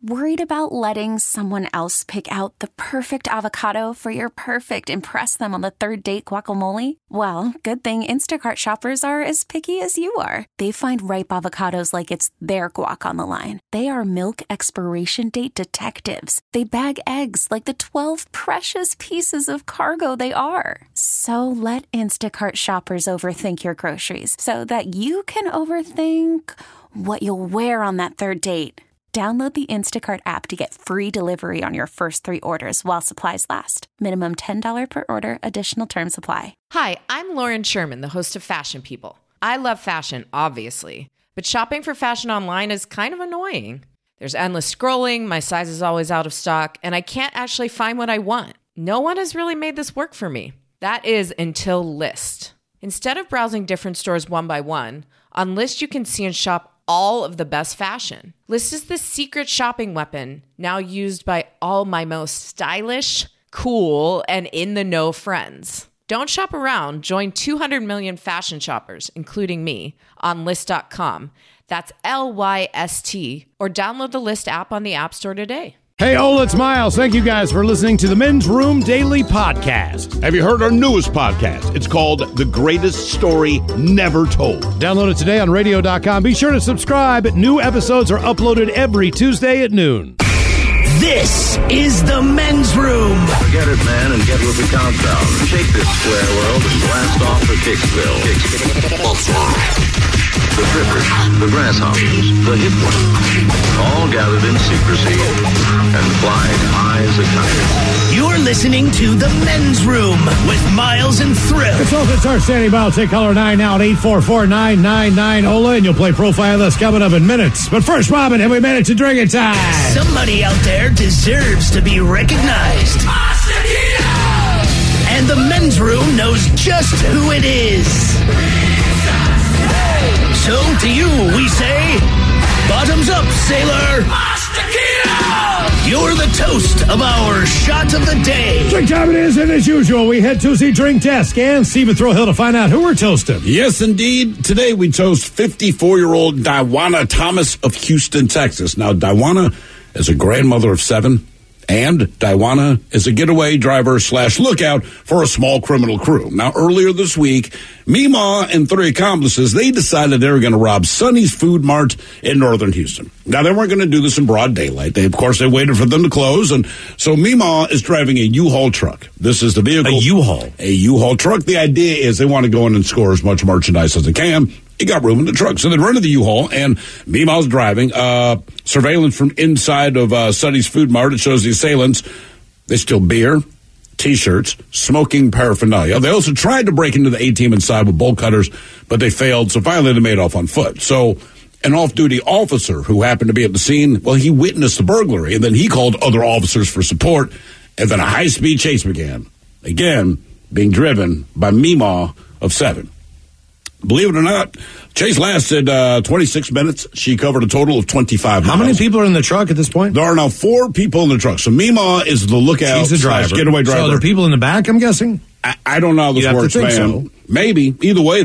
Worried about letting someone else pick out the perfect avocado for your perfect impress them on the third date guacamole? Well, good thing Instacart shoppers are as picky as you are. They find ripe avocados like it's their guac on the line. They are milk expiration date detectives. They bag eggs like the 12 precious pieces of cargo they are. So let Instacart shoppers overthink your groceries so that you can overthink what you'll wear on that third date. Download the Instacart app to get free delivery on your first 3 orders while supplies last. Minimum $10 per order. Additional terms apply. Hi, I'm Lauren Sherman, the host of Fashion People. I love fashion, obviously, but shopping for fashion online is kind of annoying. There's endless scrolling, my size is always out of stock, and I can't actually find what I want. No one has really made this work for me. That is until Lyst. Instead of browsing different stores one by one, on Lyst you can see and shop all of the best fashion. Lyst is the secret shopping weapon now used by all my most stylish, cool, and in-the-know friends. Don't shop around. Join 200 million fashion shoppers, including me, on Lyst.com. That's Lyst, or download the Lyst app on the App Store today. Hey, Ola, it's Miles. Thank you guys for listening to the Men's Room Daily Podcast. Have you heard our newest podcast? It's called The Greatest Story Never Told. Download it today on radio.com. Be sure to subscribe. New episodes are uploaded every Tuesday at noon. This is the Men's Room. Get it, man, and get with the countdown. Shake this square world and blast off for Kicksville. The trippers, the grasshoppers, the hip ones, all gathered in secrecy and flying high as a kite. You're listening to the Men's Room with Miles and Thrill. Consultants are standing by. I'll take caller 9 now at 844-999 Ola, and you'll play Profile Us coming up in minutes. But first, Robin, have we made it to drinking time? Somebody out there deserves to be recognized. And the Men's Room knows just who it is. So to you we say, bottoms up, sailor. You're the toast of our shot of the day. Drink time it is, and as usual, we head to the drink desk and Stephen Throwhill to find out who we're toasting. Yes, indeed. Today we toast 54-year-old Diwana Thomas of Houston, Texas. Now, Diwana is a grandmother of 7, and Diwana is a getaway driver / lookout for a small criminal crew. Now, earlier this week, Mima and 3 accomplices, they decided they were going to rob Sonny's Food Mart in northern Houston. Now, they weren't going to do this in broad daylight. They waited for them to close, and so Mima is driving a U-Haul truck. This is the vehicle. A U-Haul? A U-Haul truck. The idea is they want to go in and score as much merchandise as they can. He got room in the truck. So they rented the U-Haul, and Mima's driving. Surveillance from inside of Sonny's Food Mart. It shows the assailants. They steal beer, T-shirts, smoking paraphernalia. They also tried to break into the A-team inside with bolt cutters, but they failed. So finally they made off on foot. So an off-duty officer who happened to be at the scene, well, he witnessed the burglary, and then he called other officers for support, and then a high-speed chase began. Again, being driven by Mima of 7. Believe it or not, chase lasted 26 minutes. She covered a total of 25 miles. How many people are in the truck at this point? There are now 4 people in the truck. So Mima is the lookout. She's the driver. Getaway driver. So are there people in the back, I'm guessing? I don't know how this works, man. So. Maybe. Either way,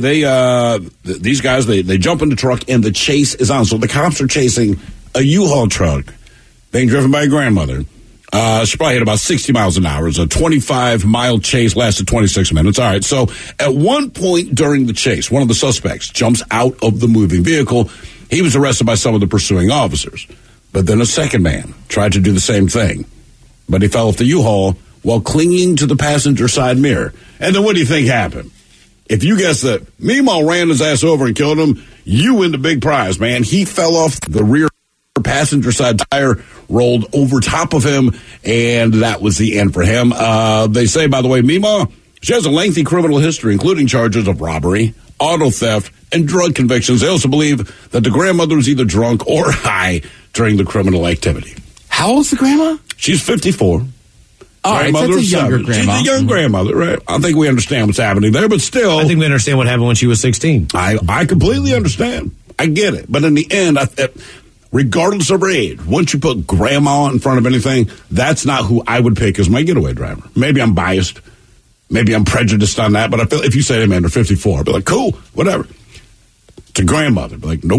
these guys, they jump in the truck and the chase is on. So the cops are chasing a U-Haul truck being driven by a grandmother. She probably hit about 60 miles an hour. It's a 25-mile chase, lasted 26 minutes. All right, so at one point during the chase, one of the suspects jumps out of the moving vehicle. He was arrested by some of the pursuing officers. But then a second man tried to do the same thing. But he fell off the U-Haul while clinging to the passenger side mirror. And then what do you think happened? If you guess that Mima ran his ass over and killed him, you win the big prize, man. He fell off the rear passenger side tire, rolled over top of him, and that was the end for him. They say, by the way, Mima, she has a lengthy criminal history, including charges of robbery, auto theft, and drug convictions. They also believe that the grandmother was either drunk or high during the criminal activity. How old's the grandma? She's 54. All right, that's a younger grandma. She's a young grandmother, right? I think we understand what's happening there, but still. I think we understand what happened when she was 16. I completely understand. I get it. But in the end, regardless of her age, once you put grandma in front of anything, that's not who I would pick as my getaway driver. Maybe I'm biased. Maybe I'm prejudiced on that. But I feel if you say, hey, man, they're 54, I'd be like, cool, whatever. To grandmother, I'd be like, nope,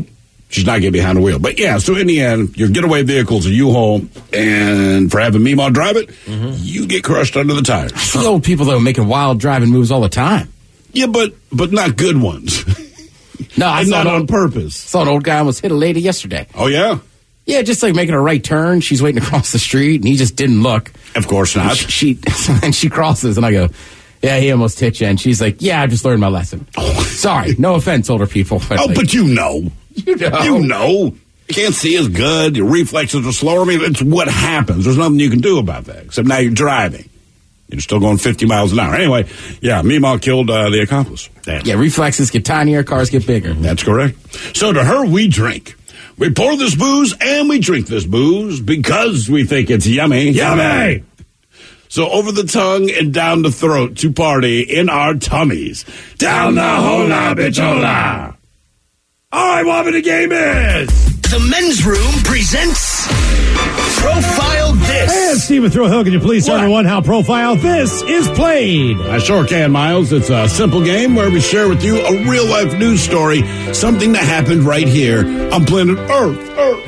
she's not getting behind the wheel. But yeah, so in the end, your getaway vehicle's a U-Haul, and for having Meemaw drive it, you get crushed under the tires. I see old people, though, making wild driving moves all the time. Yeah, but not good ones. No, I not on purpose. Saw an old guy almost hit a lady yesterday. Oh, yeah? Yeah, just like making a right turn. She's waiting across the street, and he just didn't look. Of course not. And she crosses, and I go, yeah, he almost hit you. And she's like, yeah, I just learned my lesson. Sorry, no offense, older people. But you know. You know. You can't see as good. Your reflexes are slower. I mean, it's what happens. There's nothing you can do about that, except now you're driving. You're still going 50 miles an hour. Anyway, yeah, Meemaw killed the accomplice. Damn. Yeah, reflexes get tinier, cars get bigger. That's correct. So to her, we drink. We pour this booze and we drink this booze because we think it's yummy. Yummy! So over the tongue and down the throat to party in our tummies. Down the hola, bitchola! All right, what the game is... The Men's Room presents Profile This. Hey, it's Stephen Throwhill. Can you please tell everyone how Profile This is played? I sure can, Miles. It's a simple game where we share with you a real-life news story, something that happened right here on planet Earth.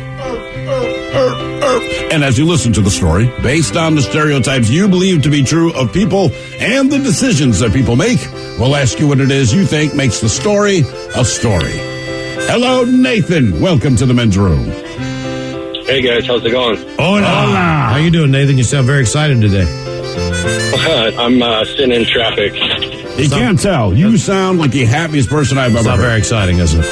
And as you listen to the story, based on the stereotypes you believe to be true of people and the decisions that people make, we'll ask you what it is you think makes the story a story. Hello, Nathan. Welcome to the Men's Room. Hey, guys. How's it going? Hola. How you doing, Nathan? You sound very excited today. I'm sitting in traffic. You can't tell. You sound like the happiest person I've ever heard. It's not very exciting, is it?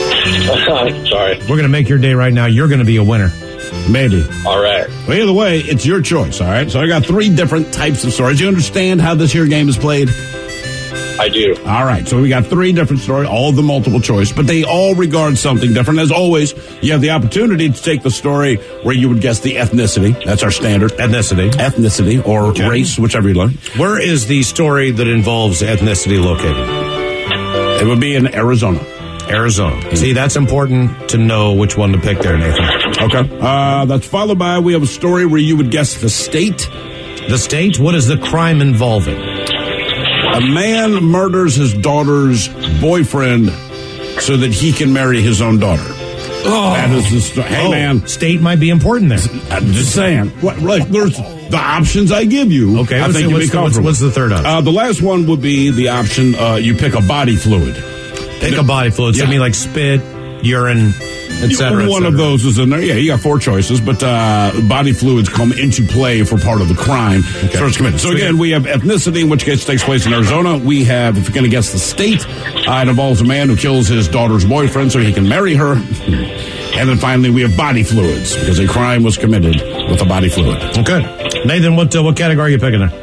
Sorry. We're going to make your day right now. You're going to be a winner. Maybe. All right. Well, either way, it's your choice, all right? So I got 3 different types of stories. You understand how this here game is played? I do. All right, so we got 3 different stories, all of them multiple choice, but they all regard something different. As always, you have the opportunity to take the story where you would guess the ethnicity. That's our standard. Ethnicity or race, whichever you like. Where is the story that involves ethnicity located? It would be in Arizona. See, that's important to know which one to pick there, Nathan. Okay. That's followed by, we have a story where you would guess the state. The state? What is the crime involving? A man murders his daughter's boyfriend so that he can marry his own daughter. Oh. That is the story. Hey, man. State might be important there. I'm just saying. There's the options I give you. Okay. I think you'll be comfortable. What's the third option? The last one would be the option you pick a body fluid. Pick a body fluid. So I mean like spit, urine, etc. One of those is in there. Yeah, you got 4 choices, but body fluids come into play for part of the crime first committed. So again, we have ethnicity, in which case takes place in Arizona. We have, if you're going to guess the state, it involves a man who kills his daughter's boyfriend so he can marry her. And then finally, we have body fluids, because a crime was committed with a body fluid. Okay. Nathan, what category are you picking there?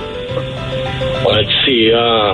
Let's see.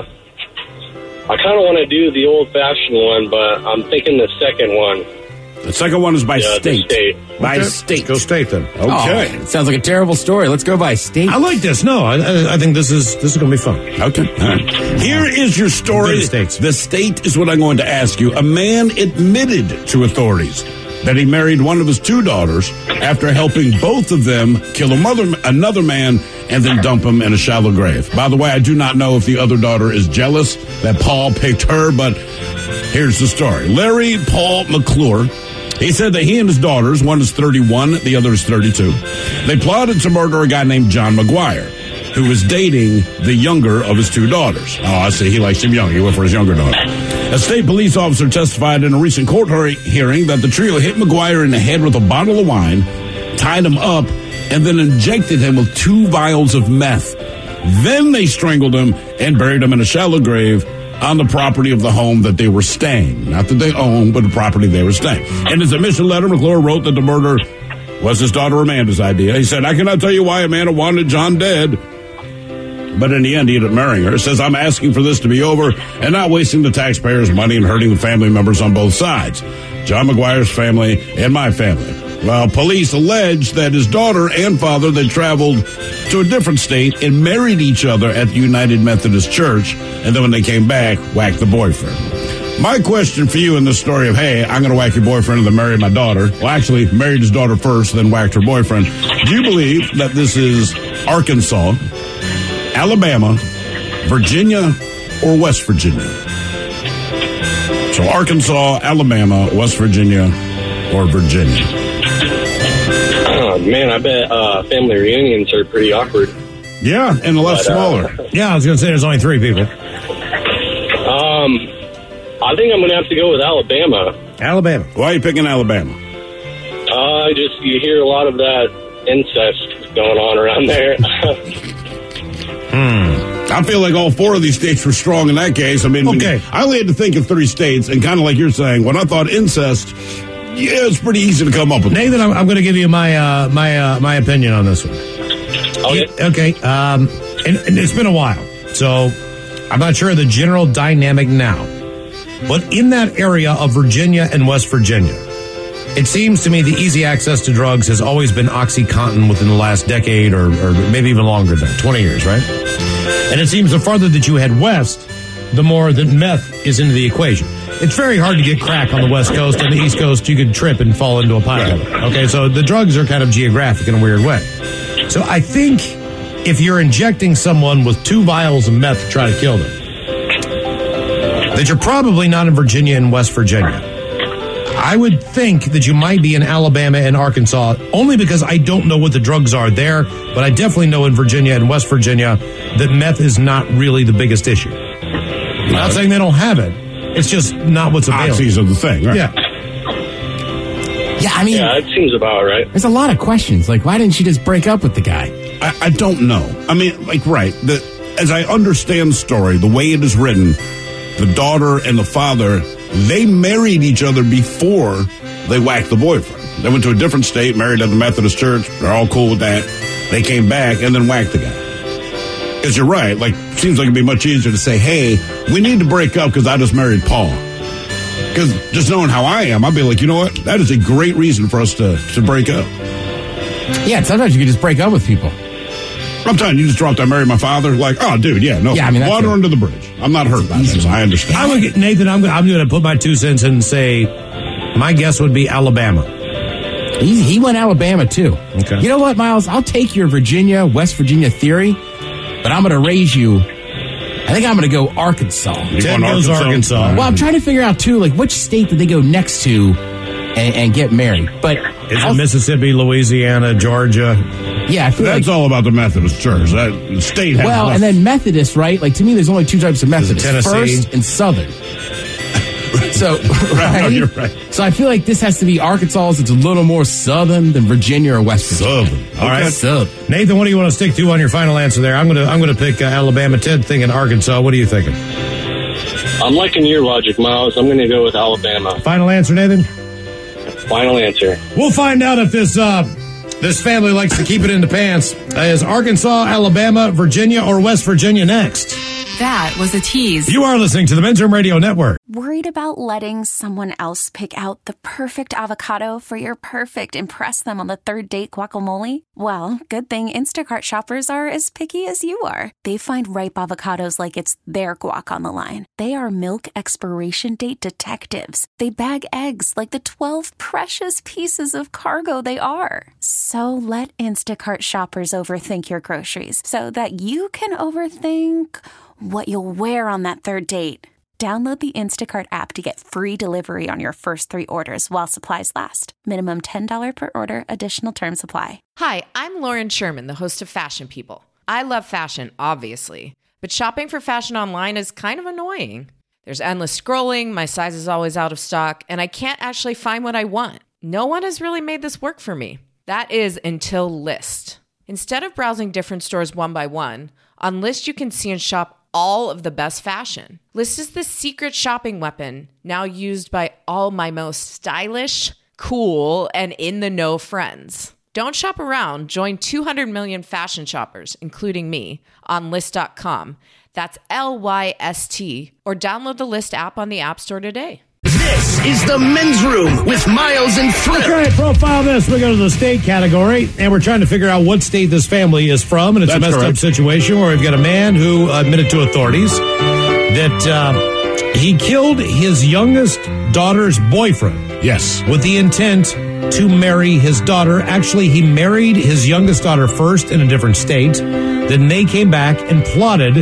I kind of want to do the old-fashioned one, but I'm thinking the second one. The second one is by state. By state. Let's go state then. Okay. It sounds like a terrible story. Let's go by state. I like this. No, I think this is going to be fun. Okay. All right. Here is your story. The state is what I'm going to ask you. A man admitted to authorities that he married one of his 2 daughters after helping both of them kill another man and then dump him in a shallow grave. By the way, I do not know if the other daughter is jealous that Paul picked her, but here's the story. Larry Paul McClure, he said that he and his daughters, one is 31, the other is 32, they plotted to murder a guy named John McGuire, who was dating the younger of his 2 daughters. Oh, I see. He likes him young. He went for his younger daughter. A state police officer testified in a recent court hearing that the trio hit McGuire in the head with a bottle of wine, tied him up, and then injected him with 2 vials of meth. Then they strangled him and buried him in a shallow grave on the property of the home that they were staying. Not that they owned, but the property they were staying. In his admission letter, McClure wrote that the murder was his daughter Amanda's idea. He said, "I cannot tell you why Amanda wanted John dead, but in the end, he ended up marrying her." It says, "I'm asking for this to be over and not wasting the taxpayers' money and hurting the family members on both sides. John McGuire's family and my family." Well, police allege that his daughter and father, they traveled to a different state and married each other at the United Methodist Church, and then when they came back, whacked the boyfriend. My question for you in this story of, hey, I'm going to whack your boyfriend and then marry my daughter. Well, actually, married his daughter first, then whacked her boyfriend. Do you believe that this is Arkansas, Alabama, Virginia, or West Virginia? So Arkansas, Alabama, West Virginia, or Virginia. Oh, man, I bet family reunions are pretty awkward. Yeah, and a lot smaller. Yeah, I was going to say there's only 3 people. I think I'm going to have to go with Alabama. Alabama. Why are you picking Alabama? You hear a lot of that incest going on around there. I feel like all 4 of these states were strong in that case. I mean, I only had to think of 3 states, and kind of like you're saying, when I thought incest, yeah, it's pretty easy to come up with. Nathan, I'm going to give you my my opinion on this one. Okay. And it's been a while, so I'm not sure of the general dynamic now. But in that area of Virginia and West Virginia, it seems to me the easy access to drugs has always been OxyContin within the last decade or maybe even longer than 20 years, right? And it seems the farther that you head west, the more that meth is into the equation. It's very hard to get crack on the West Coast. On the East Coast, you could trip and fall into a pile of it. Okay, so the drugs are kind of geographic in a weird way. So I think if you're injecting someone with 2 vials of meth to try to kill them, that you're probably not in Virginia and West Virginia. I would think that you might be in Alabama and Arkansas, only because I don't know what the drugs are there, but I definitely know in Virginia and West Virginia that meth is not really the biggest issue. I'm not saying they don't have it. It's just not what's available. Oxys are the thing, right? Yeah. Yeah, I mean... Yeah, it seems about right. There's a lot of questions. Like, why didn't she just break up with the guy? I don't know. I mean, like, right. As I understand the story, the way it is written, the daughter and the father, they married each other before they whacked the boyfriend. They went to a different state, married at the Methodist church. They're all cool with that. They came back and then whacked the guy. Because you're right. Like, seems like it'd be much easier to say, hey, we need to break up because I just married Paul. Because just knowing how I am, I'd be like, you know what? That is a great reason for us to break up. Yeah, sometimes you can just break up with people. I'm telling you, just dropped I married my father. Like, oh, dude, yeah, no. Yeah, I mean, water under the bridge. I'm not hurt by this. I understand. Nathan, I'm going to put my 2 cents in and say my guess would be Alabama. He went Alabama, too. Okay. You know what, Miles? I'll take your Virginia, West Virginia theory, but I'm going to raise you. I think I'm going to go Arkansas. Ted goes Arkansas. Well, I'm trying to figure out, too, like, which state did they go next to and get married? But is it Mississippi, Louisiana, Georgia? Yeah, I feel that's all about the Methodist Church. That state has and then Methodist, right? Like, to me, there's only 2 types of Methodist. Tennessee. First and Southern. So, right? No, you're right. So I feel like this has to be Arkansas. It's a little more Southern than Virginia or West Virginia. Southern. All right. Southern. Nathan, what do you want to stick to on your final answer there? I'm gonna pick Alabama. Ted thinking Arkansas. What are you thinking? I'm liking your logic, Miles. I'm going to go with Alabama. Final answer, Nathan? Final answer. We'll find out if this family likes to keep it in the pants. Is Arkansas, Alabama, Virginia, or West Virginia next? That was a tease. You are listening to the Men's Room Radio Network. Worried about letting someone else pick out the perfect avocado for your perfect impress them on the 3rd date guacamole? Well, good thing Instacart shoppers are as picky as you are. They find ripe avocados like it's their guac on the line. They are milk expiration date detectives. They bag eggs like the 12 precious pieces of cargo they are. So let Instacart shoppers overthink your groceries so that you can overthink what you'll wear on that 3rd date. Download the Instacart app to get free delivery on your first 3 orders while supplies last. Minimum $10 per order. Additional terms apply. Hi, I'm Lauren Sherman, the host of Fashion People. I love fashion, obviously, but shopping for fashion online is kind of annoying. There's endless scrolling, my size is always out of stock, and I can't actually find what I want. No one has really made this work for me. That is until Lyst. Instead of browsing different stores one by one, on Lyst you can see and shop all of the best fashion. Lyst is the secret shopping weapon now used by all my most stylish, cool, and in-the-know friends. Don't shop around. Join 200 million fashion shoppers, including me, on Lyst.com. That's Lyst, or download the Lyst app on the App Store today. This is the Men's Room with Miles and Flip. Okay, profile this. We go to the state category, and we're trying to figure out what state this family is from, and it's a messed up situation where we've got a man who admitted to authorities that he killed his youngest daughter's boyfriend. Yes. With the intent to marry his daughter. Actually, he married his youngest daughter first in a different state. Then they came back and plotted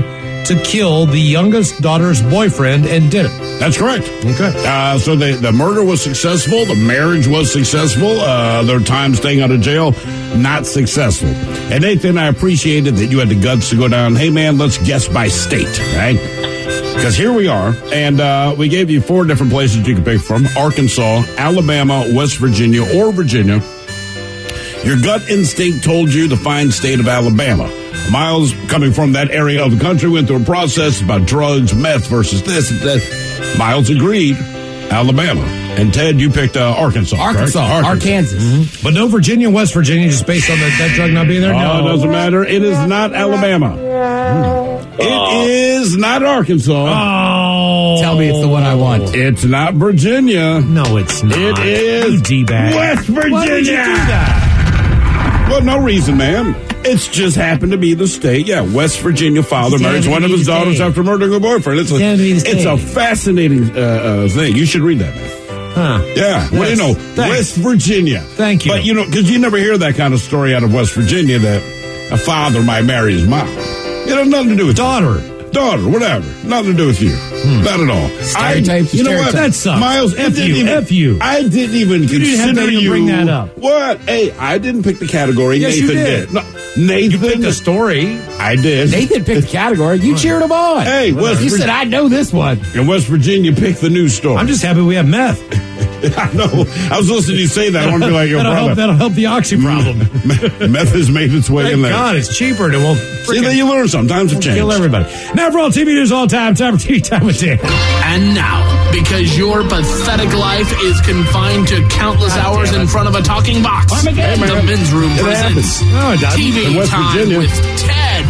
to kill the youngest daughter's boyfriend and did it. That's correct. Okay. So the murder was successful. The marriage was successful. Their time staying out of jail, not successful. And Nathan, I appreciated that you had the guts to go down, hey, man, let's guess by state, right? Because here we are, and we gave you 4 different places you could pick from: Arkansas, Alabama, West Virginia, or Virginia. Your gut instinct told you the fine state of Alabama. Miles, coming from that area of the country, went through a process about drugs, meth versus this and that. Miles agreed, Alabama. And Ted, you picked Arkansas. Arkansas. Arkansas. Mm-hmm. But no Virginia, West Virginia, just based on that drug not being there? No, it doesn't matter. It is not Alabama. It is not Arkansas. Oh. Tell me it's the one I want. It's not Virginia. No, it's not. It is D-bag. West Virginia. Why would you do that? Well, no reason, man. It's just happened to be the state. Yeah, West Virginia father marries one of his daughters after murdering a boyfriend. It's a fascinating thing. You should read that, man. Huh. Yeah. What do you know? Thanks. West Virginia. Thank you. But, because you never hear that kind of story out of West Virginia that a father might marry his mom. It has nothing to do with daughter, whatever. Nothing to do with you. Not at all. Stereotypes. You know what? That sucks. Miles, F you. I didn't even consider you. Bring that up. What? Hey, I didn't pick the category. Yes, Nathan you did. No, Nathan. You picked the story. I did. Nathan picked the category. You cheered him on. Hey, you said, I know this one. And West Virginia picked the news story. I'm just happy we have meth. I know. I was listening to you say that. I want to be like, that'll help the oxy problem. Meth has made its way in there. God, it's cheaper and it won't. See, that you learn sometimes. It changes. Kill everybody. Now for all TV news all time for TV time with Dan. And now, because your pathetic life is confined to countless hours in front of a talking box, the Men's Room presents TV Time with Ted.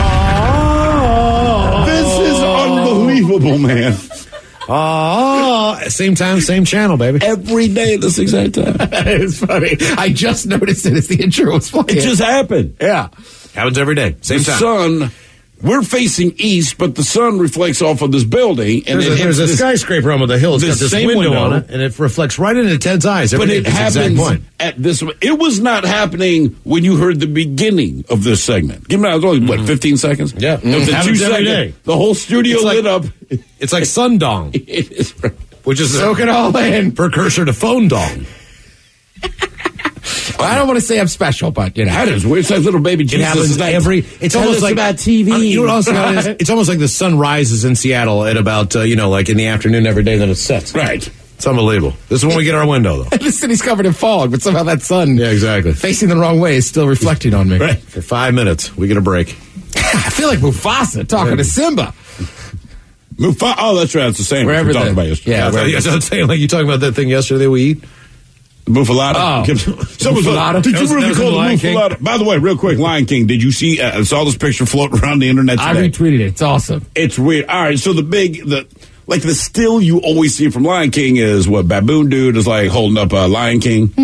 Oh, this is unbelievable, man. Oh, same time, same channel, baby. Every day at this exact time. It's funny. I just noticed it as the intro was playing. It just happened. Yeah. Happens every day. Same time. Sun, we're facing east, but the sun reflects off of this building. And there's a skyscraper on the hill. It's got this window on it, and it reflects right into Ted's eyes. But it happens at this. It was not happening when you heard the beginning of this segment. Give me that. It was only, 15 seconds? Yeah. It was happens every day. The whole studio lit up. It's like Sundong. It is. Which is soak it all in. Precursor to phone dong. Well, I don't want to say I'm special, but that is weird. It's like little baby Jesus. It happens It's almost like about TV. You know what also is? It's almost like the sun rises in Seattle at about like in the afternoon every day, then it sets. Right. It's unbelievable. This is when we get our window, though. The city's covered in fog, but somehow that sun, exactly, facing the wrong way, is still reflecting on me. Right. For 5 minutes, we get a break. I feel like Mufasa talking to Simba. Oh, that's right. It's the same. Wherever we talking about yesterday. Yeah, I was saying, like you talking about that thing yesterday we eat. Muffalata. Muffalata. Did you really call it Muffalata? By the way, real quick, Lion King. Did you see? Saw this picture floating around the internet today? I retweeted it. It's awesome. It's weird. All right, so the still you always see from Lion King is what Baboon Dude is like holding up Lion King.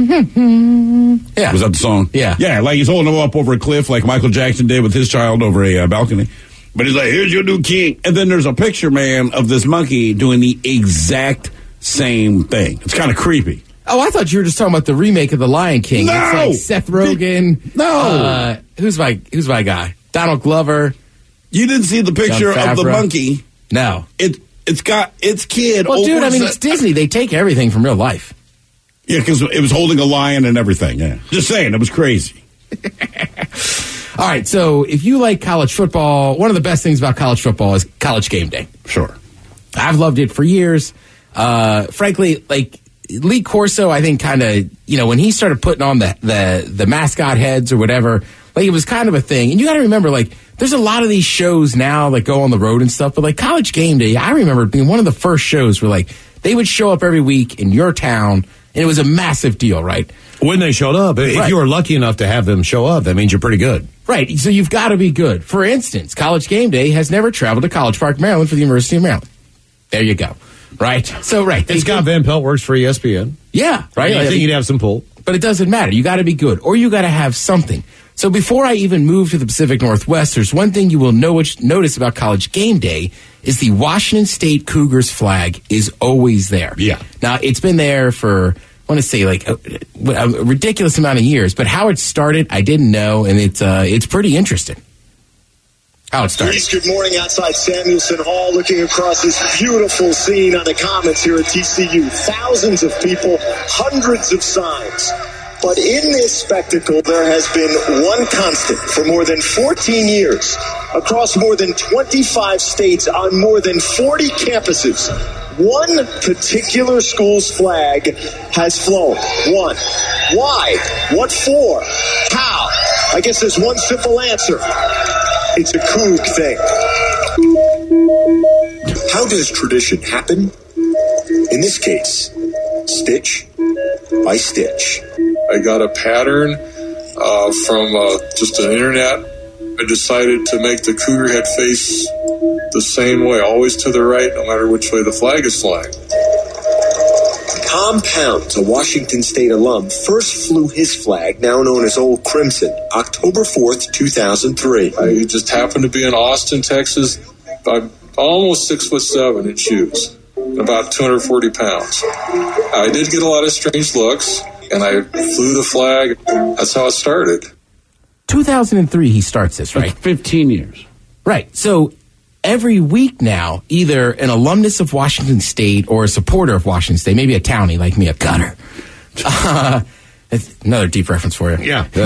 Yeah, was that the song? Yeah, like he's holding him up over a cliff, like Michael Jackson did with his child over a balcony. But he's like, "Here's your new king," and then there's a picture, man, of this monkey doing the exact same thing. It's kind of creepy. Oh, I thought you were just talking about the remake of The Lion King. No! It's like Seth Rogen. No. Who's my guy? Donald Glover. You didn't see the picture of the monkey. No. It's got its kid. Well, dude, I mean, it's Disney. They take everything from real life. Yeah, because it was holding a lion and everything. Yeah. Just saying, it was crazy. All right, so if you like college football, one of the best things about college football is College Game Day. Sure. I've loved it for years. Frankly, like Lee Corso, I think kind of, when he started putting on the mascot heads or whatever, like it was kind of a thing. And you got to remember, like, there's a lot of these shows now that go on the road and stuff, but like College Game Day, I remember being one of the first shows where like they would show up every week in your town, and it was a massive deal, right? When they showed up, if you were lucky enough to have them show up, that means you're pretty good. Right, so you've got to be good. For instance, College Game Day has never traveled to College Park, Maryland for the University of Maryland. There you go. Right? So, right. Scott Van Pelt works for ESPN. Yeah. Right? I think he'd have some pull. But it doesn't matter. You got to be good, or you got to have something. So before I even moved to the Pacific Northwest, there's one thing you will notice about College Game Day is the Washington State Cougars flag is always there. Yeah. Now, it's been there for, I want to say, like a ridiculous amount of years. But how it started, I didn't know, and it's pretty interesting. how it started. Please, good morning outside Samuelson Hall, looking across this beautiful scene on the Commons here at TCU. Thousands of people, hundreds of signs. But in this spectacle, there has been one constant for more than 14 years, across more than 25 states, on more than 40 campuses. One particular school's flag has flown. One. Why? What for? How? I guess there's one simple answer. It's a Coug thing. How does tradition happen? In this case, stitch by stitch. I got a pattern from just an internet. I decided to make the cougar head face the same way, always to the right, no matter which way the flag is flying. Tom Pounds, a Washington State alum, first flew his flag, now known as Old Crimson, October 4th, 2003. I just happened to be in Austin, Texas. I'm almost 6'7" in shoes, about 240 pounds. I did get a lot of strange looks, and I flew the flag. That's how it started. 2003, he starts this, right? That's 15 years. Right. So every week now, either an alumnus of Washington State or a supporter of Washington State, maybe a townie like me, a gutter. Another deep reference for you.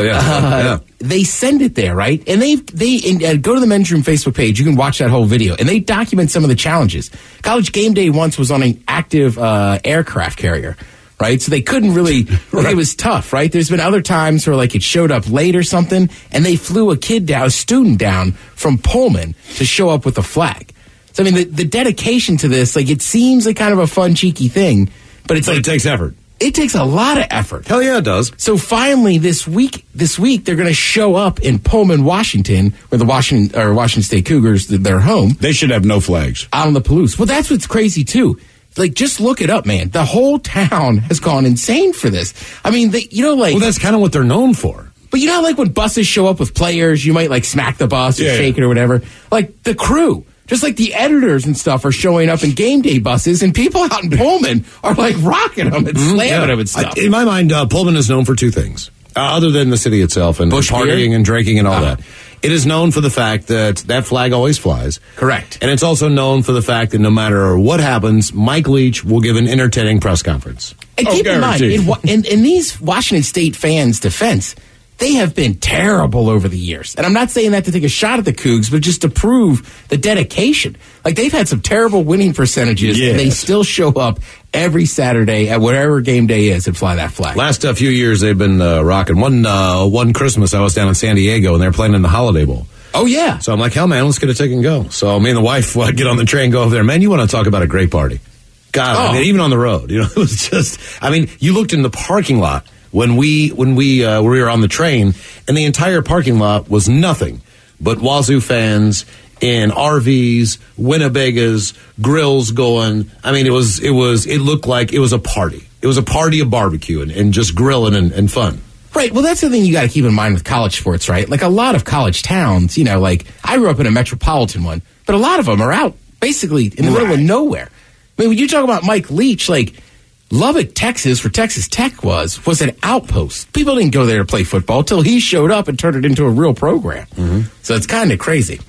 Yeah. They send it there, right? And they go to the Men's Room Facebook page. You can watch that whole video. And they document some of the challenges. College Game Day once was on an active aircraft carrier, right? So they couldn't really, it was tough, right? There's been other times where like it showed up late or something, and they flew a student down from Pullman to show up with a flag. So, I mean, the dedication to this, like, it seems like kind of a fun, cheeky thing, but it takes effort. It takes a lot of effort. Hell yeah, it does. So finally, this week, they're going to show up in Pullman, Washington, where the Washington State Cougars, their home. They should have no flags. Out on the Palouse. Well, that's what's crazy, too. Like, just look it up, man. The whole town has gone insane for this. I mean, well, that's kind of what they're known for. But you know, like when buses show up with players, you might like smack the bus or shake it or whatever. Like the crew, just like the editors and stuff are showing up in game day buses, and people out in Pullman are like rocking them and slamming them and stuff. In my mind, Pullman is known for two things, other than the city itself and Busch partying and drinking and all that. It is known for the fact that flag always flies. Correct. And it's also known for the fact that no matter what happens, Mike Leach will give an entertaining press conference. And keep in mind, in these Washington State fans' defense, they have been terrible over the years. And I'm not saying that to take a shot at the Cougs, but just to prove the dedication. Like, they've had some terrible winning percentages, and they still show up every Saturday at whatever game day is and fly that flag. Last few years, they've been rocking. One Christmas, I was down in San Diego, and they're playing in the Holiday Bowl. Oh, yeah. So I'm like, hell, man, let's get a ticket and go. So me and the wife get on the train, go over there. Man, you want to talk about a great party. God, I mean, even on the road, it was just, I mean, you looked in the parking lot when we were on the train, and the entire parking lot was nothing but Wazoo fans in RVs, Winnebagas, grills going. I mean, it looked like it was a party. It was a party of barbecue and just grilling and fun. Right. Well, that's the thing you got to keep in mind with college sports, right? Like a lot of college towns, like I grew up in a metropolitan one, but a lot of them are out basically in the middle of nowhere. I mean, when you talk about Mike Leach, like Lubbock, Texas, where Texas Tech was an outpost. People didn't go there to play football till he showed up and turned it into a real program. Mm-hmm. So it's kind of crazy.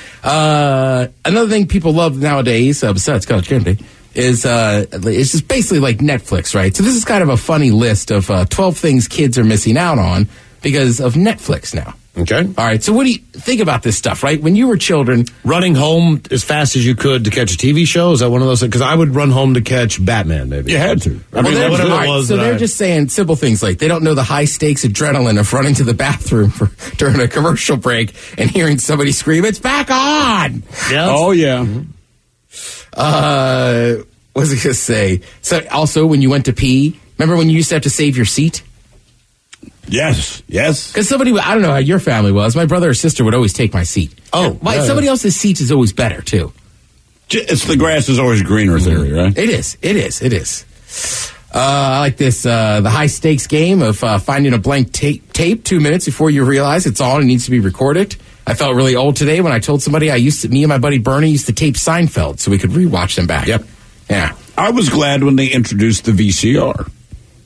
Another thing people love nowadays, besides College Game Day, is it's just basically like Netflix, right? So this is kind of a funny list of 12 things kids are missing out on because of Netflix now. Okay. All right. So what do you think about this stuff, right? When you were children. Running home as fast as you could to catch a TV show? Is that one of those things? Because I would run home to catch Batman, maybe. You had to. I mean, whatever it was. So they're just saying simple things like they don't know the high stakes adrenaline of running to the bathroom during a commercial break and hearing somebody scream, "It's back on!" Yeah. Oh, yeah. What was I going to say? So also, when you went to pee, remember when you used to have to save your seat? Yes. Because somebody, I don't know how your family was. My brother or sister would always take my seat. Oh. Somebody else's seat is always better, too. It's the grass is always greener theory, right? It is. I like this, the high stakes game of finding a blank tape 2 minutes before you realize it's on and needs to be recorded. I felt really old today when I told somebody me and my buddy Bernie used to tape Seinfeld so we could rewatch them back. Yep. Yeah. I was glad when they introduced the VCR.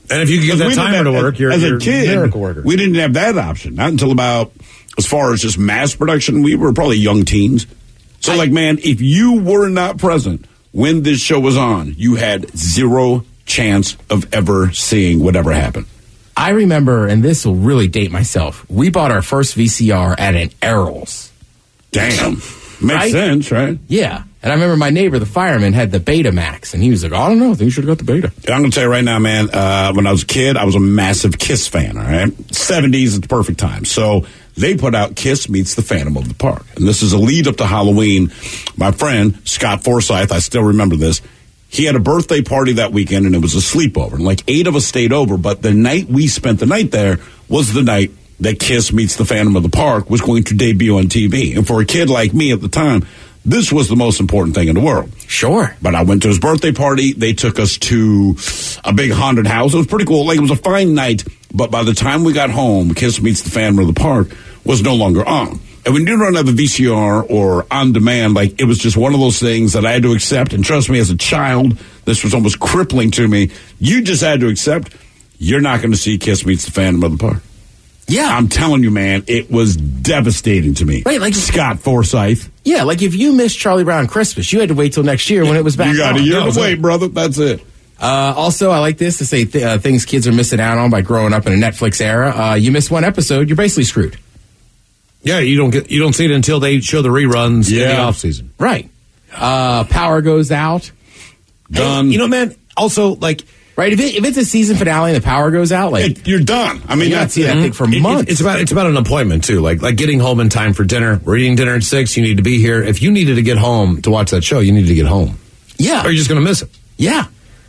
And if you get that timer to work, you're a miracle worker. We didn't have that option. Not until about, as far as just mass production, we were probably young teens. So, man, if you were not present when this show was on, you had zero chance of ever seeing whatever happened. I remember, and this will really date myself, we bought our first VCR at an Errol's. Damn. Makes sense, right? Yeah. And I remember my neighbor, the fireman, had the Betamax, and he was like, I don't know, I think you should have got the Beta. I'm going to tell you right now, man, when I was a kid, I was a massive Kiss fan, all right? 70s is the perfect time. So they put out Kiss Meets the Phantom of the Park. And this is a lead up to Halloween. My friend, Scott Forsyth, I still remember this, he had a birthday party that weekend, and it was a sleepover. And 8 of us stayed over, but the night we spent the night there was the night that Kiss Meets the Phantom of the Park was going to debut on TV. And for a kid like me at the time, this was the most important thing in the world. Sure. But I went to his birthday party. They took us to a big haunted house. It was pretty cool. It was a fine night. But by the time we got home, Kiss Meets the Phantom of the Park was no longer on. And when you don't have a VCR or on demand, it was just one of those things that I had to accept. And trust me, as a child, this was almost crippling to me. You just had to accept you're not going to see Kiss Meets the Phantom of the Park. Yeah. I'm telling you, man, it was devastating to me. Right, Scott Forsyth. Yeah, if you missed Charlie Brown Christmas, you had to wait till next year when it was back. You got a year to wait, brother. That's it. Also, I like this to say things kids are missing out on by growing up in a Netflix era. You miss one episode, you're basically screwed. Yeah, you don't see it until they show the reruns in the off season. Right. Power goes out. Done. Hey, man, also, right, if it's a season finale and the power goes out, you're done. I mean, that's that thing for months. It's about an appointment too, like getting home in time for dinner. We're eating dinner at 6. You need to be here. If you needed to get home to watch that show, you needed to get home. Yeah, or you're just going to miss it. Yeah.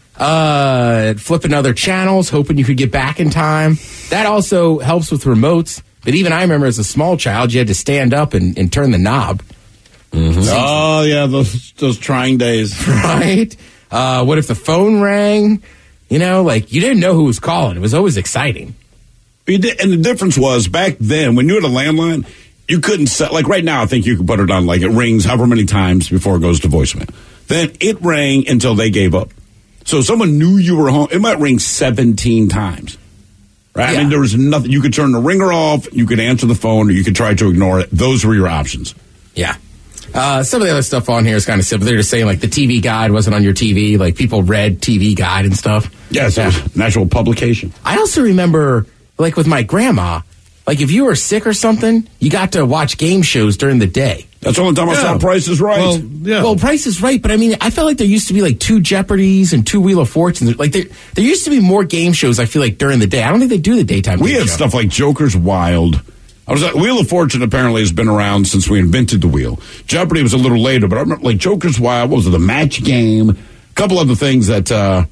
Flipping other channels, hoping you could get back in time. That also helps with remotes. But even I remember as a small child, you had to stand up and turn the knob. Mm-hmm. Oh yeah, those trying days, right? What if the phone rang? You didn't know who was calling. It was always exciting. And the difference was, back then, when you had a landline, you couldn't set, right now, I think you could put it on, it rings however many times before it goes to voicemail. Then it rang until they gave up. So if someone knew you were home, it might ring 17 times. Right? Yeah. I mean, there was nothing. You could turn the ringer off, you could answer the phone, or you could try to ignore it. Those were your options. Yeah. Some of the other stuff on here is kind of simple. They're just saying, the TV guide wasn't on your TV. People read TV guide and stuff. Yes, yeah. It was an actual publication. I also remember, with my grandma, if you were sick or something, you got to watch game shows during the day. That's the only time I saw Price is Right. Well, Price is Right, but I mean, I felt like there used to be 2 Jeopardies and 2 Wheel of Fortune. There used to be more game shows, I feel during the day. I don't think they do the daytime We had stuff like Joker's Wild. Wheel of Fortune apparently has been around since we invented the wheel. Jeopardy was a little later, but I remember Joker's Wild, what was it, the Match Game, a couple other things that,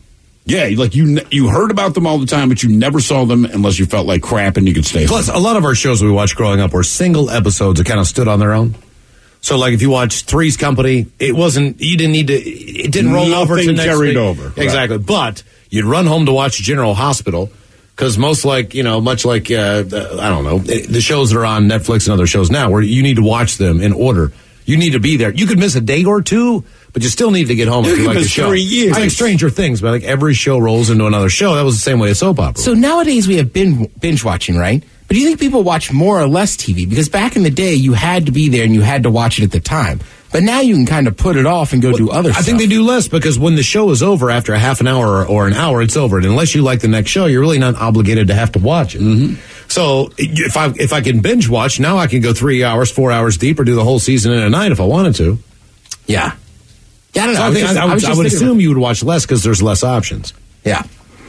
you heard about them all the time, but you never saw them unless you felt like crap and you could stay home. Plus, a lot of our shows we watched growing up were single episodes that kind of stood on their own. So, if you watched Three's Company, it didn't roll over to next carried week. Over. Exactly. Right. But you'd run home to watch General Hospital. Because much like I don't know, the shows that are on Netflix and other shows now, where you need to watch them in order. You need to be there. You could miss a day or two, but you still need to get home if you like the show. 3 years. It's like Stranger Things, but every show rolls into another show. That was the same way as soap opera. So nowadays we have binge watching, right? But do you think people watch more or less TV? Because back in the day, you had to be there and you had to watch it at the time. But now you can kind of put it off and go do other stuff. I think they do less because when the show is over after a half an hour or an hour, it's over. And unless you like the next show, you're really not obligated to have to watch it. Mm-hmm. So if I can binge watch, now I can go 3 hours, 4 hours deep or do the whole season in a night if I wanted to. Yeah. Yeah, I don't know. So I would assume you would watch less because there's less options. Yeah.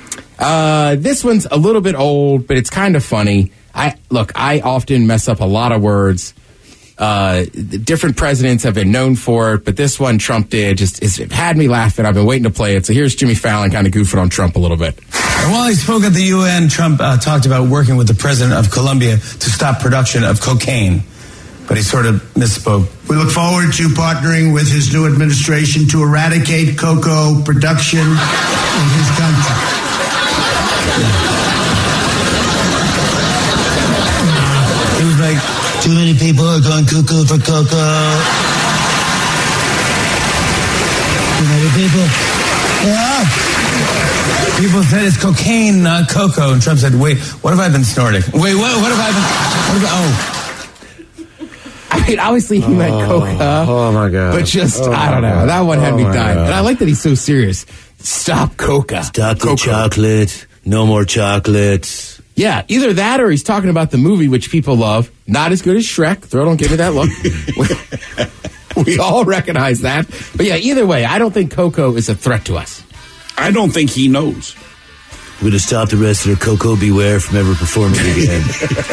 This one's a little bit old, but it's kind of funny. I often mess up a lot of words. Different presidents have been known for it, but this one Trump did it had me laughing. I've been waiting to play it. So here's Jimmy Fallon kind of goofing on Trump a little bit. While he spoke at the UN, Trump talked about working with the president of Colombia to stop production of cocaine. But he sort of misspoke. We look forward to partnering with his new administration to eradicate cocoa production in his country. He was like, too many people are going cuckoo for cocoa. Too many people. Yeah. People said it's cocaine, not cocoa. And Trump said, wait, what have I been snorting? Wait, what have I been... I mean, obviously he meant coca. Oh, my God. But just, I don't know. That one had me dying. And I like that he's so serious. Stop coca. Stop the chocolate. No more chocolates. Yeah, either that or he's talking about the movie, which people love. Not as good as Shrek. Throw, don't give me that look. We all recognize that. But yeah, either way, I don't think Coco is a threat to us. I don't think he knows. We're going to stop the rest of their Coco Beware from ever performing again.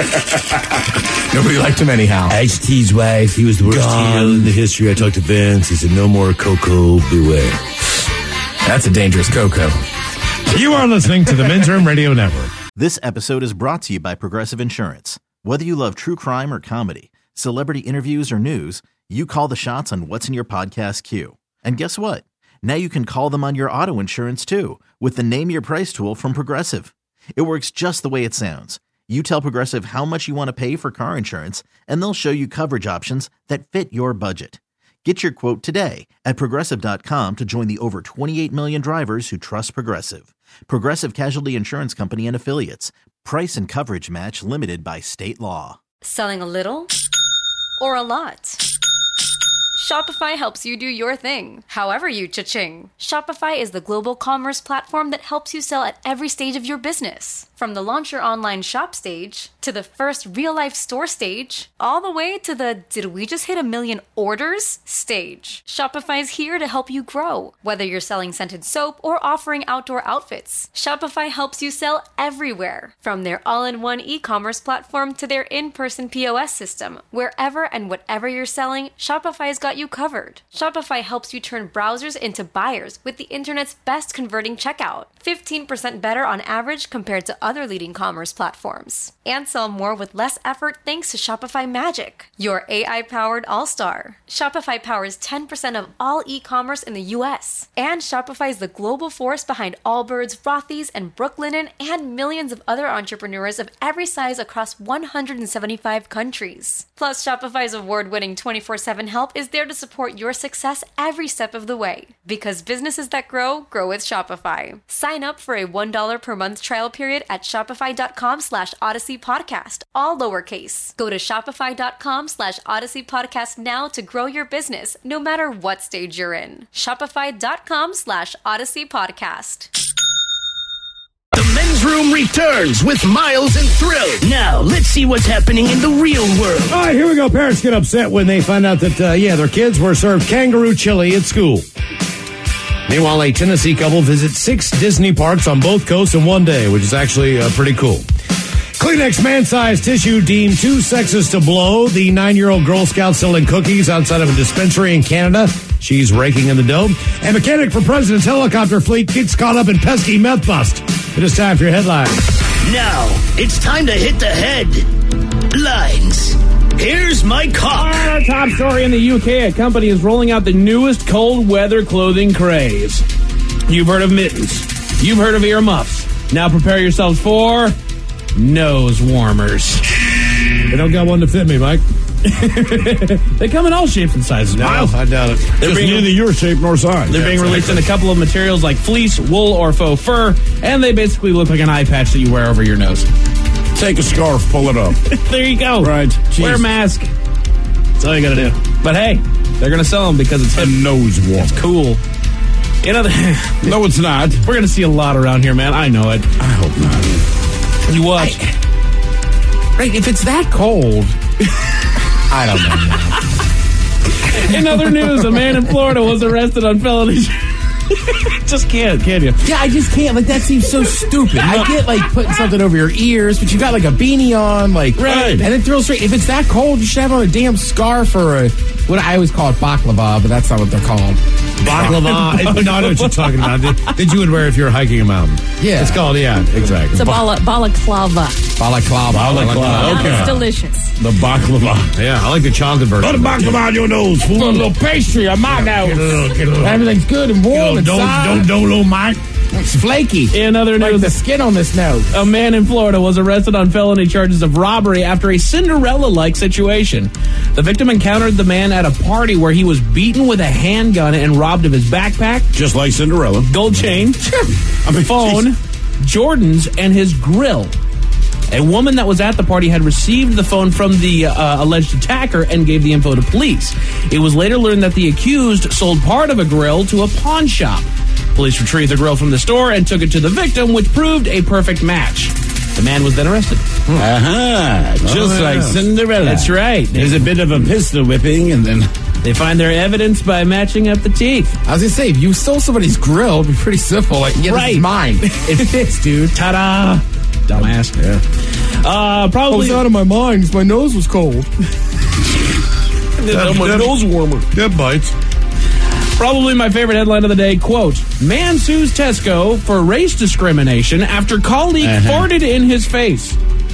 Nobody liked him anyhow. Ice-T's wife, he was the worst heel in the history. I talked to Vince. He said, no more Coco Beware. That's a dangerous Coco. You are listening to the Men's Room Radio Network. This episode is brought to you by Progressive Insurance. Whether you love true crime or comedy, celebrity interviews or news, you call the shots on what's in your podcast queue. And guess what? Now you can call them on your auto insurance too with the Name Your Price tool from Progressive. It works just the way it sounds. You tell Progressive how much you want to pay for car insurance, and they'll show you coverage options that fit your budget. Get your quote today at Progressive.com to join the over 28 million drivers who trust Progressive. Progressive Casualty Insurance Company and Affiliates. Price and coverage match limited by state law. Selling a little or a lot? Shopify helps you do your thing, however you cha-ching. Shopify is the global commerce platform that helps you sell at every stage of your business. From the launch your online shop stage, to the first real-life store stage, all the way to the did we just hit 1 million orders stage. Shopify is here to help you grow. Whether you're selling scented soap or offering outdoor outfits, Shopify helps you sell everywhere. From their all-in-one e-commerce platform to their in-person POS system, wherever and whatever you're selling, Shopify's got you covered. Shopify helps you turn browsers into buyers with the internet's best converting checkout. 15% better on average compared to other leading commerce platforms. And sell more with less effort thanks to Shopify Magic, your AI-powered all-star. Shopify powers 10% of all e-commerce in the U.S. And Shopify is the global force behind Allbirds, Rothy's, and Brooklinen, and millions of other entrepreneurs of every size across 175 countries. Plus, Shopify's award-winning 24/7 help is there to support your success every step of the way. Because businesses that grow, grow with Shopify. Sign up for a $1 per month trial period at shopify.com/Odyssey Podcast, all lowercase. Go to shopify.com/Odyssey Podcast now to grow your business, no matter what stage you're in. Shopify.com/Odyssey Podcast. The Men's Room returns with Miles and Thrill. Now, let's see what's happening in the real world. All right, here we go. Parents get upset when they find out that, their kids were served kangaroo chili at school. Meanwhile, a Tennessee couple visits 6 Disney parks on both coasts in one day, which is actually pretty cool. Kleenex man-sized tissue deemed too sexist to blow. The 9-year-old Girl Scout selling cookies outside of a dispensary in Canada. She's raking in the dough. And mechanic for president's helicopter fleet gets caught up in pesky meth bust. It is time for your headlines. Now, it's time to hit the headlines. Here's my cock. Our top story in the UK. A company is rolling out the newest cold weather clothing craze. You've heard of mittens. You've heard of earmuffs. Now prepare yourselves for nose warmers. They don't got one to fit me, Mike. They come in all shapes and sizes. No, Miles. I doubt it. They're Just neither your shape nor size. They're being released in a couple of materials like fleece, wool, or faux fur, and they basically look like an eye patch that you wear over your nose. Take a scarf, pull it up. There you go. Right. Jeez. Wear a mask. That's all you got to do. But hey, they're going to sell them because it's hip. A nose warmer. It's cool. No, it's not. We're going to see a lot around here, man. I know it. I hope not. You watch. Right, if it's that cold, I don't know. In other news, a man in Florida was arrested on felony. Just can't, can you? Yeah, I just can't. Like, that seems so stupid. I get, like, putting something over your ears, but you got, like, a beanie on, like, right. And then throw straight. If it's that cold, you should have on a damn scarf or a, what I always call it baklava, but that's not what they're called. Baklava. No, I know what you're talking about. That you would wear if you're hiking a mountain. Yeah. It's called, exactly. It's a balaclava. Balaclava. Okay. It's delicious. The baklava. Yeah, I like the chocolate version. Put a baklava on your nose. Put a little pastry on my nose. Everything's good and warm inside. Don't, little Mike. It's flaky. In other news, like the skin on this nose. A man in Florida was arrested on felony charges of robbery after a Cinderella-like situation. The victim encountered the man at a party where he was beaten with a handgun and robbed of his backpack. Just like Cinderella. Gold chain. phone. Jordans, and his grill. A woman that was at the party had received the phone from the alleged attacker and gave the info to police. It was later learned that the accused sold part of a grill to a pawn shop. Police retrieved the grill from the store and took it to the victim, which proved a perfect match. The man was then arrested. Just like Cinderella. That's right. There's a bit of a pistol whipping, and then they find their evidence by matching up the teeth. I was going to say, if you stole somebody's grill, it'd be pretty simple. Like, yeah, this is mine. It fits, dude. Ta-da. Dumbass. Yeah. Probably. I was out of my mind because my nose was cold. My nose warmer. That bites. Probably my favorite headline of the day, quote, man sues Tesco for race discrimination after colleague farted in his face.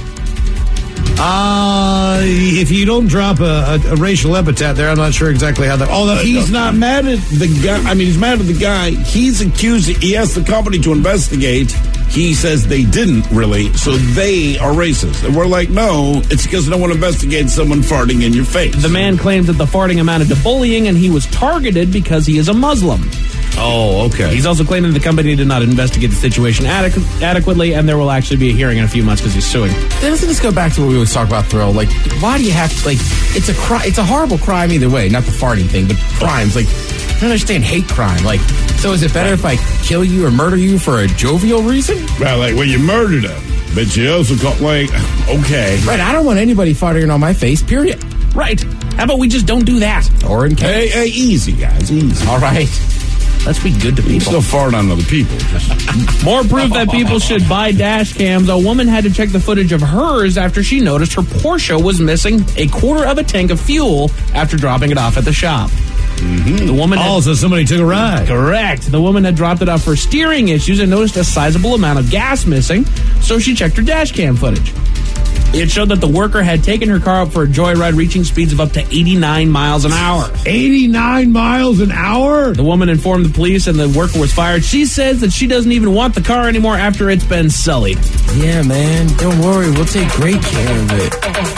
If you don't drop a racial epithet there, I'm not sure exactly how that... he's not mad at the guy. I mean, he's mad at the guy. He's accused... He asked the company to investigate. He says they didn't really, so they are racist. And we're like, no, it's because no one investigates someone farting in your face. The man claims that the farting amounted to bullying, and he was targeted because he is a Muslim. Oh, okay. He's also claiming the company did not investigate the situation adequately, and there will actually be a hearing in a few months because he's suing. Doesn't this go back to what we always talk about, Thrill? Like, why do you have to, like, it's a horrible crime either way, not the farting thing, but crimes. Like, I don't understand hate crime. Like, so is it better if I kill you or murder you for a jovial reason? Well, you murdered him, but you also got, okay. Right, I don't want anybody farting on my face, period. Right. How about we just don't do that? Or in case. Hey, easy, guys, easy. All right. Let's be good to people. Still fart on other people. More proof that people should buy dash cams. A woman had to check the footage of hers after she noticed her Porsche was missing a quarter of a tank of fuel after dropping it off at the shop. Mm-hmm. The woman so somebody took a ride. Correct. The woman had dropped it off for steering issues and noticed a sizable amount of gas missing, so she checked her dash cam footage. It showed that the worker had taken her car up for a joyride, reaching speeds of up to 89 miles an hour. 89 miles an hour? The woman informed the police and the worker was fired. She says that she doesn't even want the car anymore after it's been sullied. Yeah, man. Don't worry. We'll take great care of it.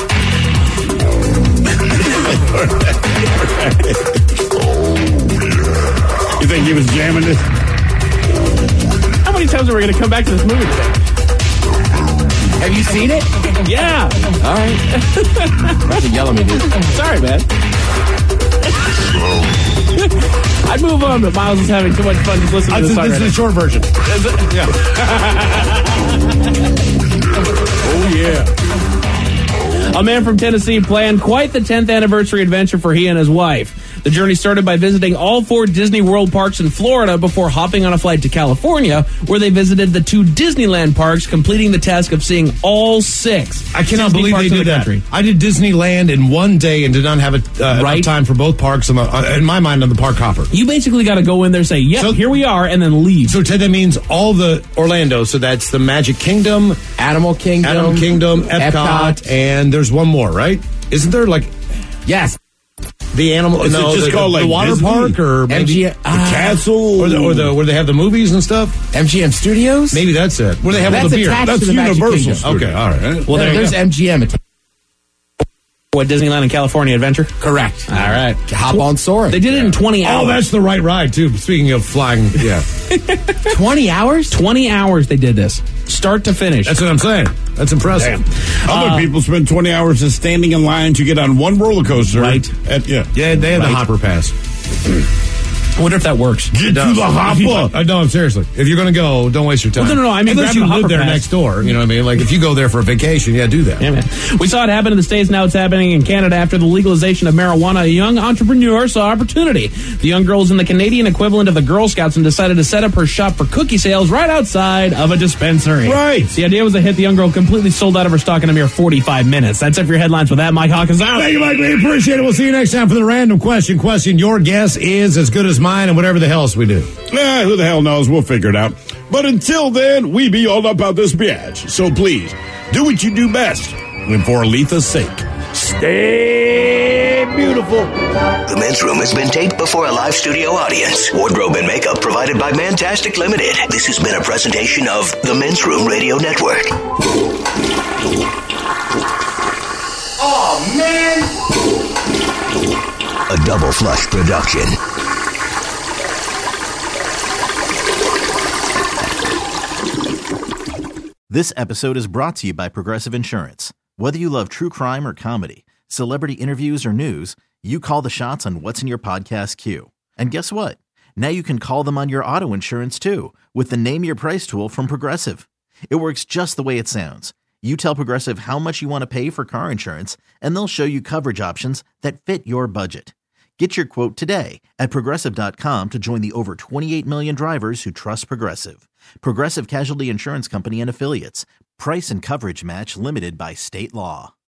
You think he was jamming this? How many times are we going to come back to this movie today? Have you seen it? Yeah. All right. That's a yell at me, dude. Sorry, man. I'd move on, but Miles is having too much fun just listening to this song. This is the short version. Yeah. Oh, yeah. A man from Tennessee planned quite the 10th anniversary adventure for he and his wife. The journey started by visiting all 4 Disney World parks in Florida before hopping on a flight to California, where they visited the 2 Disneyland parks, completing the task of seeing all 6. I cannot Disney believe they did that. Country. I did Disneyland in one day and did not have enough time for both parks, in my mind, on the park hopper. You basically got to go in there, say, yep, here we are, and then leave. So, Ted, that means all the Orlando. So that's the Magic Kingdom, Animal Kingdom, Epcot, and there's one more, right? Isn't there, Yes. The animal? Is it just called the water Disney? park, or maybe MGM, the castle, or the where they have the movies and stuff? MGM Studios? Maybe that's it. Where they have all the beer. Attached That's to the Magic Universal. Kingdom. Okay, all right. Well, there's MGM. What, Disneyland and California Adventure? Correct. All right. Hop on Soarin'. They did it in 20 hours. Oh, that's the right ride, too. Speaking of flying, yeah. 20 hours? 20 hours they did this. Start to finish. That's what I'm saying. That's impressive. Other people spend 20 hours just standing in line to get on one roller coaster. Right. Yeah, they have the hopper pass. I wonder if that works. Get to the hopper. No, seriously. If you're going to go, don't waste your time. Well, no. I mean, unless grab you the live hopper there pass. next door. You know what I mean? Like, if you go there for a vacation, do that. Yeah, man. We saw it happen in the States. Now it's happening in Canada after the legalization of marijuana. A young entrepreneur saw opportunity. The young girl is in the Canadian equivalent of the Girl Scouts and decided to set up her shop for cookie sales right outside of a dispensary. Right. The idea was a hit. The young girl completely sold out of her stock in a mere 45 minutes. That's it for your headlines with that. Mike Hawkins out. Thank you, Mike. We appreciate it. We'll see you next time for the random question. Your guess is as good as mine, and whatever the hell else we do. Who the hell knows? We'll figure it out. But until then, we be all about this biatch. So please, do what you do best. And for Aletha's sake, stay beautiful. The Men's Room has been taped before a live studio audience. Wardrobe and makeup provided by Mantastic Limited. This has been a presentation of the Men's Room Radio Network. Oh, man! A Double Flush production. This episode is brought to you by Progressive Insurance. Whether you love true crime or comedy, celebrity interviews or news, you call the shots on what's in your podcast queue. And guess what? Now you can call them on your auto insurance too with the Name Your Price tool from Progressive. It works just the way it sounds. You tell Progressive how much you want to pay for car insurance, and they'll show you coverage options that fit your budget. Get your quote today at Progressive.com to join the over 28 million drivers who trust Progressive. Progressive Casualty Insurance Company and Affiliates. Price and coverage match limited by state law.